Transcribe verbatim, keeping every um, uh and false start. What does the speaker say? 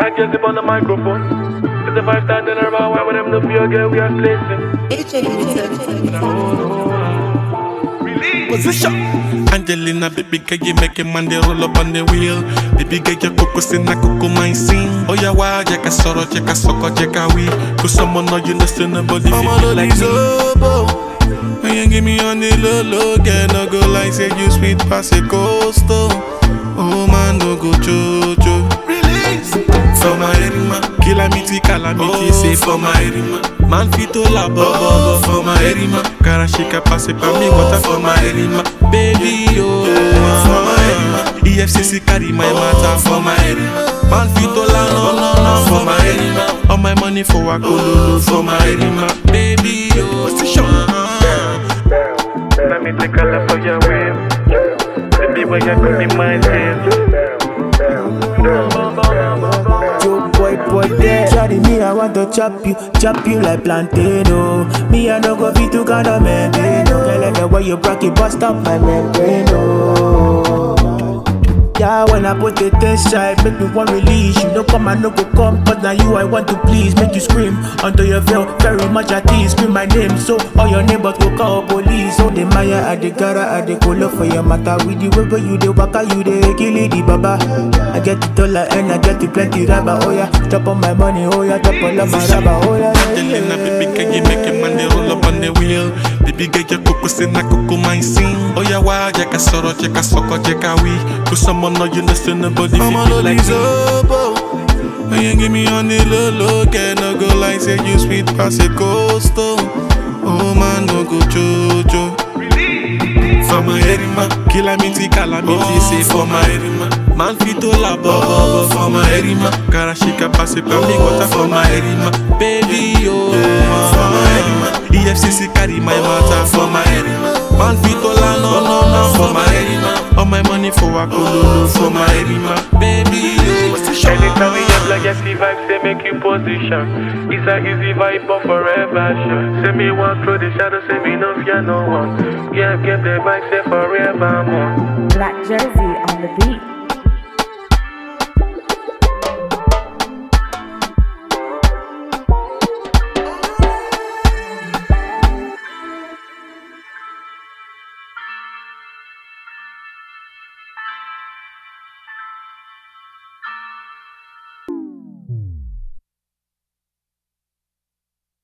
I just dip on the microphone. It's a five star dinner about why with them no fear girl we are placing. Position. Angelina, baby, can you make a man they roll up on the wheel? Baby, get your coco sing a coco mine sing. Oh yeah, why check a sorrow, check a soccer, check a we. Cause someone know you understand nobody feel like me. When you give me on the low low, girl, no go like say you sweet pass a coastal. Oh man, no go jojo. Release for my erima, calamity, calamity, say for my erima. Man fito la bobo for my erima. Karashika passe pa me water for my erima. Baby oh, for my erima. E F C C carry my matter for my erima. Man fito la no no no for my erima. All my money for a cololo for my erima. Baby oh, position. Let me take a look for your way. Baby, when you put me mind Joe boy, boy, there. Shawty me, I want to chop you, chop you like plantain, oh. Me, I no go fit to kind of maintain, oh. Girl, like the way you break it, bust up my membrane, oh. Yeah, when I put it inside, make me want release. You know come, I no go come, but now you I want to please. Make you scream until you feel very much at ease. Scream my name, so all your neighbors will call police. So the Maya, I the Gara, I the Kolo for your matter. With the way you the waka, you the kill the baba. I get the dollar and I get the plenty rubber. Oh yeah, drop on my money, oh yeah, drop all of my rubber. Oh yeah, Angelina, baby, can you make a man they roll up on the wheel? Baby, get your coco sing a coco mine sing. Oh yeah, why check a sorrow, check a soccer, check a we. Cause someone know you understand nobody feel like me. When you give me on the low low, girl, no go like say you sweet pass a coastal. Oh man, no go jojo. For my erima, calamity, calamity, say for my erima. Man fito la bobo for my erima. Karashika passe pa me water for my erima. Baby oh, for my erima. E F C C carry my water for my erima. Man fito la no no no for my erima. All my money for a cololo for my erima. Baby oh, anytime we have like a see vibe, say make you position. It's a easy vibe, but forever sure. Say me walk through the shadow, say me no fear no one. Yeah, give the vibe, say forever more. Black Jersey on the beat.